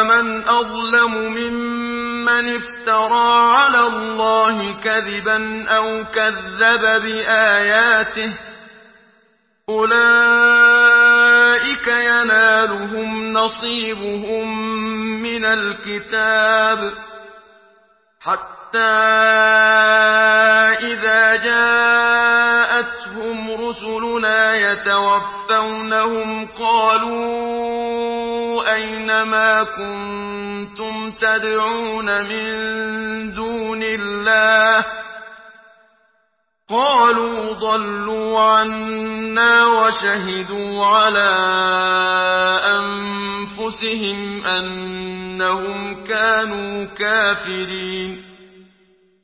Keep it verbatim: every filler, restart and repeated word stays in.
فمن أظلم ممن افترى على الله كذبا أو كذب بآياته أولئك ينالهم نصيبهم من الكتاب حتى إذا جاءتهم رسلنا يتوفونهم قالوا أين ما كنتم تدعون من دون الله قالوا ضلوا عنا وشهدوا على أنفسهم أنهم كانوا كافرين